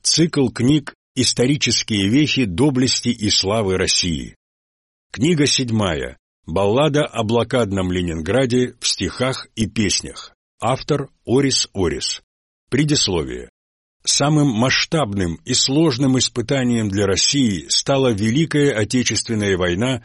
Цикл книг «Исторические вехи доблести и славы России». Книга 7. Баллада о блокадном Ленинграде в стихах и песнях. Автор Орис Орис. Предисловие. Самым масштабным и сложным испытанием для России стала Великая Отечественная война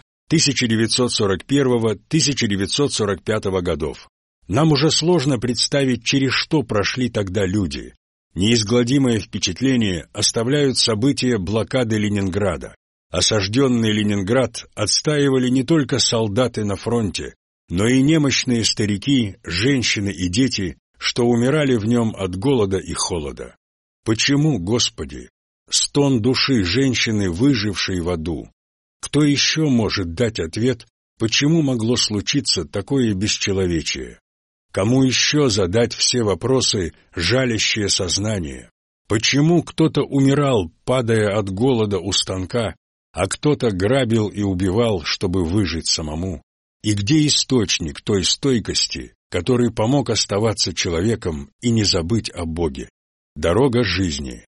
1941-1945 годов. Нам уже сложно представить, через что прошли тогда люди. Неизгладимое впечатление оставляют события блокады Ленинграда. Осажденный Ленинград отстаивали не только солдаты на фронте, но и немощные старики, женщины и дети, что умирали в нем от голода и холода. Почему, Господи? Стон души женщины, выжившей в аду. Кто еще может дать ответ, почему могло случиться такое бесчеловечие? Кому еще задать все вопросы, жалящее сознание? Почему кто-то умирал, падая от голода у станка, а кто-то грабил и убивал, чтобы выжить самому? И где источник той стойкости, который помог оставаться человеком и не забыть о Боге? Дорога жизни,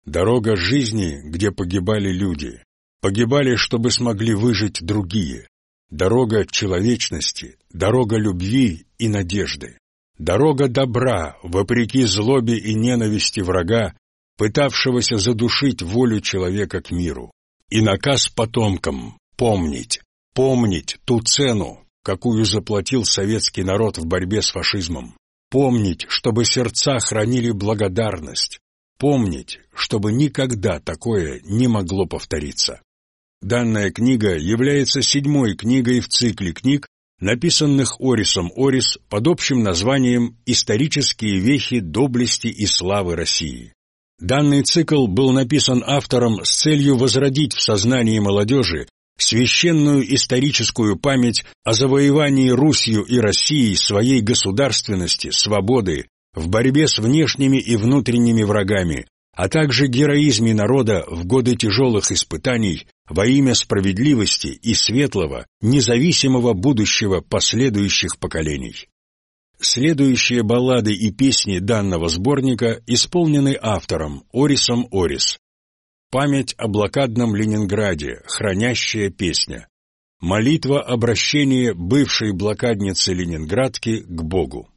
где погибали люди, погибали, чтобы смогли выжить другие. Дорога человечности, дорога любви и надежды. Дорога добра, вопреки злобе и ненависти врага, пытавшегося задушить волю человека к миру. И наказ потомкам помнить ту цену, какую заплатил советский народ в борьбе с фашизмом. Помнить, чтобы сердца хранили благодарность. Помнить, чтобы никогда такое не могло повториться. Данная книга является 7-й книгой в цикле книг, написанных Орисом Орис под общим названием «Исторические вехи доблести и славы России». Данный цикл был написан автором с целью возродить в сознании молодежи священную историческую память о завоевании Русью и Россией своей государственности, свободы, в борьбе с внешними и внутренними врагами, а также героизме народа в годы тяжелых испытаний во имя справедливости и светлого, независимого будущего последующих поколений. Следующие баллады и песни данного сборника исполнены автором Орисом Орис. Память о блокадном Ленинграде, хранящая песня. Молитва обращения бывшей блокадницы Ленинградки к Богу.